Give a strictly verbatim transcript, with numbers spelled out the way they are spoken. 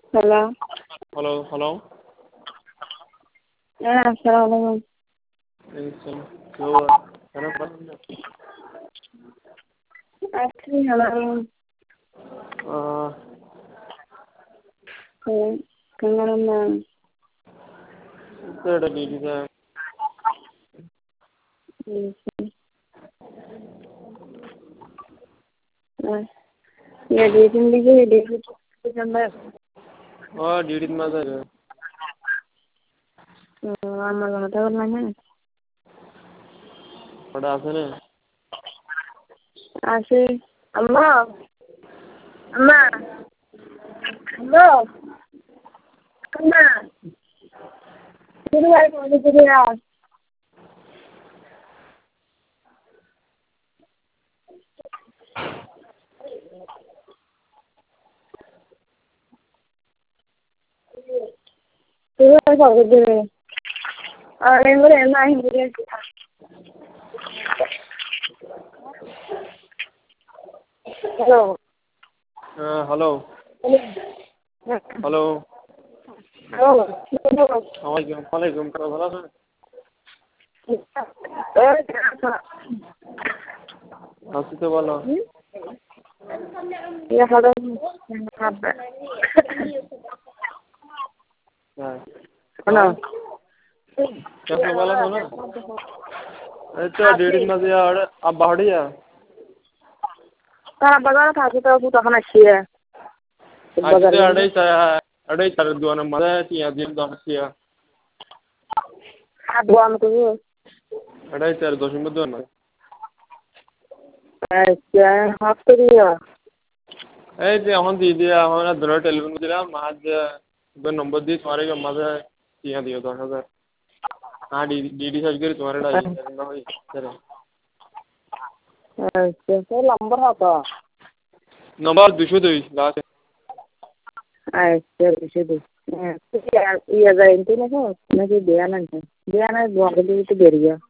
Hello. Hello, hello. হ্যাঁ, আসসালামু আলাইকুম। ওয়ালাইকুম আসসালাম। কেমন আছেন? আছি ভালো। আহ হুম, কেমন আছেন? এটা ডিউটিতে। হুম, হুম। Ya ডিউটি লিখে ডিউটি আমরা ও ডিউটিতে মাঝে আমার কথা বললাম না। ওটা আছে না? আছে। আম্মা আম্মা আম্মা আম্মা শুরু হয় কোন দিকে আস শুরু হয় কবে দিকে আর এমরে না হিন্দে হ্যালো হ্যাঁ, হ্যালো। হ্যালো। হ্যালো ওয়ালাইকুম ওয়ালাইকুম কেমন ভালো আছেন? আছি তো ভালো। Ya halo. হ্যাঁ। Halo. কেমন ভালো আছো না? এই তো ডিউটিতে মাঝে আর আব্বা হড়িয়া। তারা বাজারে থাকে তো তখন আসি আজকে আড়াই আড়াই চার দোয়ানের মাঝে টিয়া দিন দশ টিয়া। দোয়ান করবো আড়াই চার দশমিক দোয়ান মাঝে। আচ্ছা হাফতে দিয়া এই যে এখন দিয়ে দিয়ে এখন ধরো টেলিফোন দিলাম মাঝ নম্বর দিয়ে তোমার মাঝে টিয়া দিও দশ হাজার। हाँ डी डी डी सर्च करी तुम्हारे डाई करना भाई चलो আচ্ছা সেই নম্বর হতো नंबर দুশো দুই लास्ट আচ্ছা বেশি দিই ইয়া যায় ইন্টারনেট নাকি দেয়া না দেয়া না দোয়া দিতে বেরিয়ে